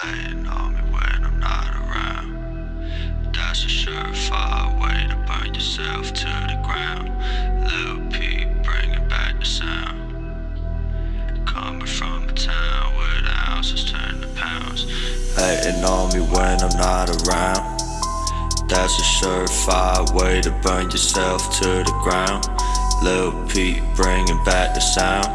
Hating on me when I'm not around. That's a surefire way to burn yourself to the ground. Lil Peep bringing back the sound. Coming from a town where the ounces turn to pounds. Hating on me when I'm not around. That's a surefire way to burn yourself to the ground. Lil Peep bringing back the sound.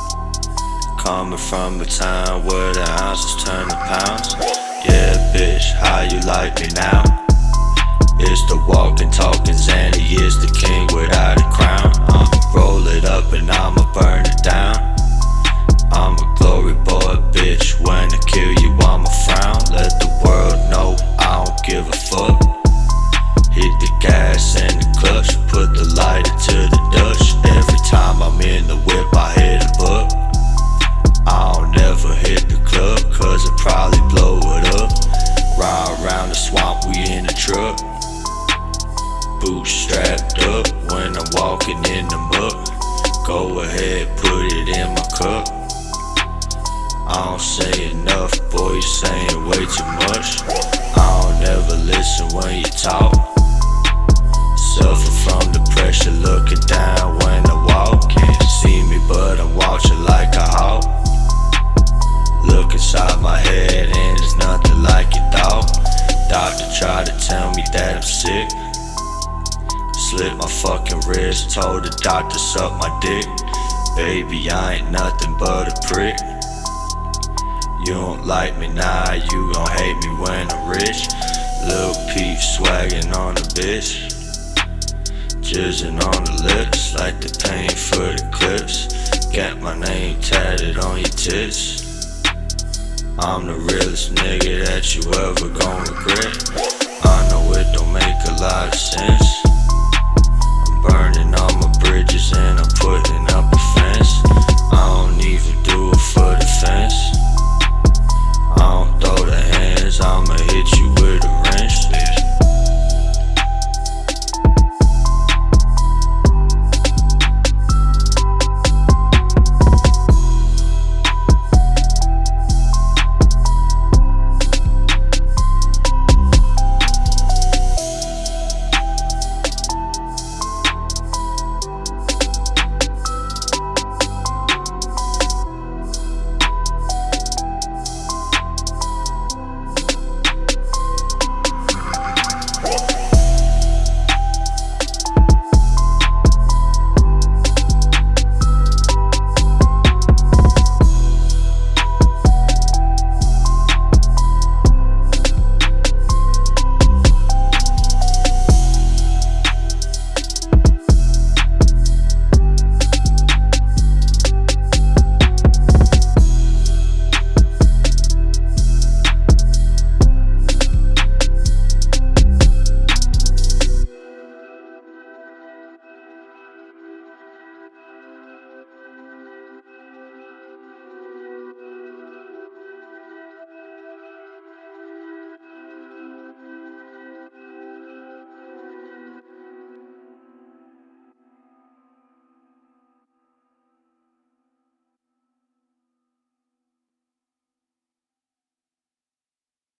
Coming from a town where the ounces turn to pounds. Yeah, bitch, how you like me now? It's the walking, talking Xanny, is the king without a crown. Roll it up and I'ma burn it down. I'm a glory boy, bitch, when I kill you I'ma frown. Let the world know I don't give a fuck. Hit the gas and the clutch, put the lighter to the Dutch. Every time I'm in the whip I hit a buck. I don't never hit the club, cause I probably blow it up. Ride around the swamp, we in the truck. Boots strapped up when I'm walking in the muck. Go ahead, put it in my cup. I don't say enough, boy, you saying way too much. I don't ever listen when you talk. Suffer from the pressure, looking down when I walk. Can't see me, but I'm watching like a hawk. Look inside my head and it's nothing like you thought. Doctor tried to tell me that I'm sick. Slit my fucking wrist, told the doctor suck my dick. Baby, I ain't nothing but a prick. You don't like me now, you gon' hate me when I'm rich. Lil Peep swaggin' on a bitch. Jizzing on the lips like the paint for the clips. Got my name tatted on your tits. I'm the realest nigga that you ever gon' regret. I know it don't make a lot of sense.